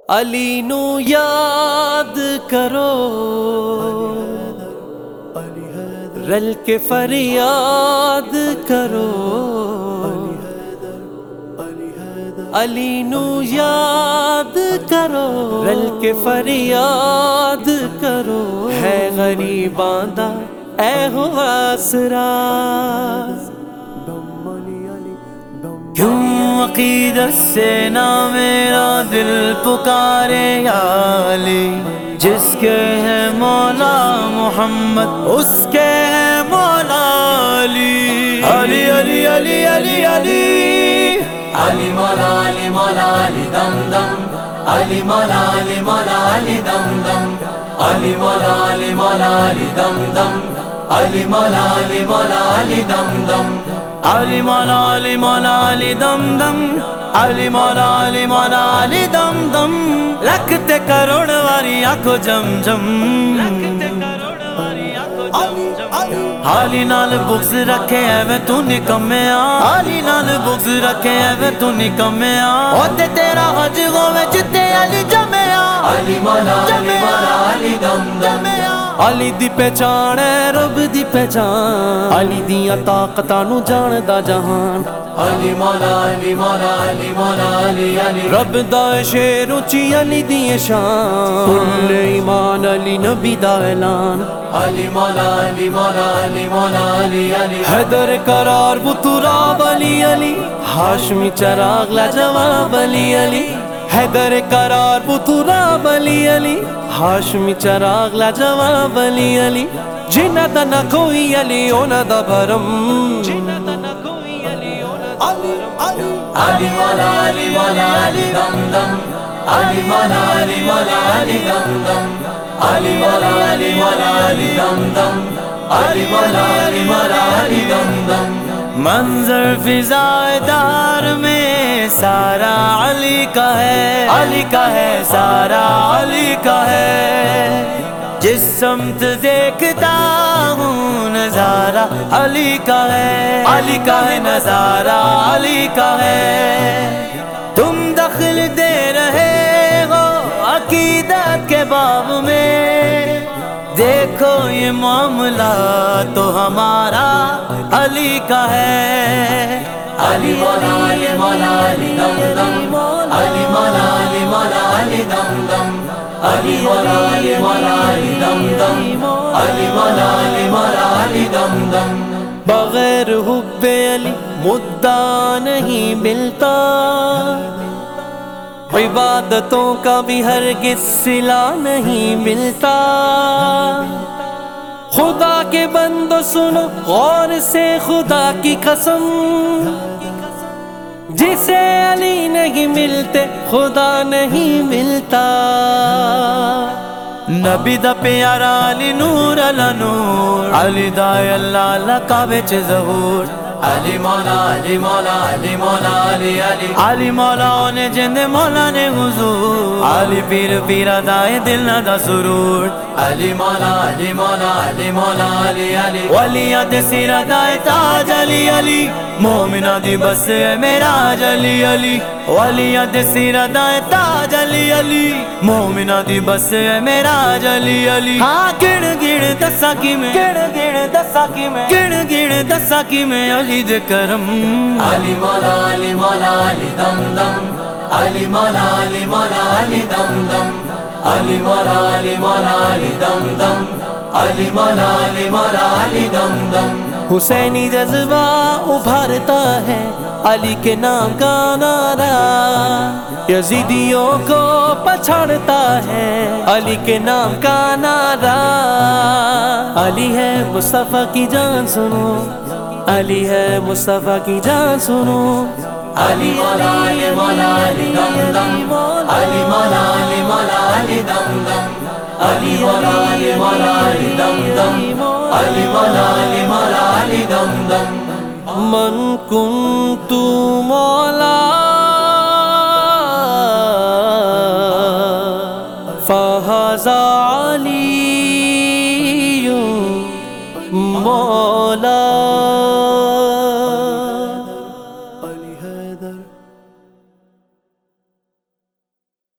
علی نو یاد کرو، رل کے فریاد کرو، علی نو یاد کرو، رل کے فریاد کرو، ہے غریباں دا اے ہو آسرا، کیوں عقیدت سے نہ میرا دل پکارے یا علی، جس کے ہے مولا محمد اس کے ہے مولا علی، علی علی علی علی علی علی مولا علی مولا علی دم دم، علی مولا علی مولا علی دم دم، علی مولا علی مولا علی دم دم، علی مولا علی مولا علی دم دم، علی مولا علی مولا علی دم دم، علی مولا علی مولا علی دم دم، لکھتے کروڑ واری آنکھو جم جم، علی نال بغض رکھے ایویں تو نکمیا، علی نال بغض رکھے ایویں تو نکمیا، اوتے تیرا حج ہوے جتے علی جمیا، علی مولا علی مولا علی دم دم، علی دی پہچان ہے رب دی پہچان، علی دیاں طاقتاں نو جاندا جہان، علی مولا علی مولا علی مولا علی علی، رب دا شیر اونچی علی دی شان، کل ایمان علی نبی دا اعلان، علی مولا علی مولا علی مولا علی علی، حیدر قرار بطراب علی علی، ہاشمی چراغ لاجواب علی علی، حیدر قرار بطراب علی علی، ہاشمی چراغ لاجواب علی علی، جنہ دا نہ کوئی علی اونا دا بھرم، علی مولا علی مولا علی دم دم، علی مولا علی مولا علی دم دم، علی مولا علی مولا علی دم دم، علی مولا علی مولا علی دم دم، منظر فضائے دار میں سارا علی کا ہے، علی کا ہے سارا علی کا ہے، جس سمت دیکھتا ہوں نظارہ علی کا ہے، علی کا ہے نظارہ علی کا ہے، تم دخل دے رہے ہو عقیدت کے باب میں، دیکھو یہ معاملہ تو ہمارا علی کا ہے، علی مولا علی مولا علی دم دم، علی مولا علی مولا علی دم دم، علی مولا علی مولا علی دم دم، علی مولا علی مولا علی دم دم، بغیر حب علی مدعا نہیں ملتا، عبادتوں کا بھی ہرگز صلہ نہیں ملتا، خدا کے بندو سنو غور سے خدا کی قسم، جسے علی نہیں ملتے خدا نہیں ملتا، نبی دا پیارا علی نور علی نور، علی دا اللہ لقب وچ ظہور، علی مولا علی مولا علی مولا علی علی، علی مولا نے جند مولا نے حضور، علی پیر پیرا دائے دل دا سرور، علی مولا علی مولا علی مولا علی علی، ولیاں دے سیرا دائے تاج علی علی، مومنہ دی بس ہے معراج علی علی، ولیاں دے سیرا دائے تاج علی علی، مومنہ دی بس ہے معراج علی علی، ہاں گن گن دسا کی میں، گن گن دسا کی میں، گن گن دسا کی میں علی دے کرم، علی مولا علی مولا علی دم دم، علی مولا علی مولا علی دم دم، علی مولا علی مولا علی دم دم، علی مولا علی مولا علی دم دم، حسینی جذبہ ابھرتا ہے علی کے نام کا نعرہ، یزیدیوں کو پچھاڑتا ہے علی کے نام کا نعرہ، علی ہے مصطفیٰ کی جان سنو، علی ہے مصطفیٰ کی جان سنو، علی مولا علی مولا علی دم دم، علی مولا علی مولا علی دم دم، علی مولا علی مولا علی دم دم، علی مولا علی مولا علی دم دم، من کنت مولا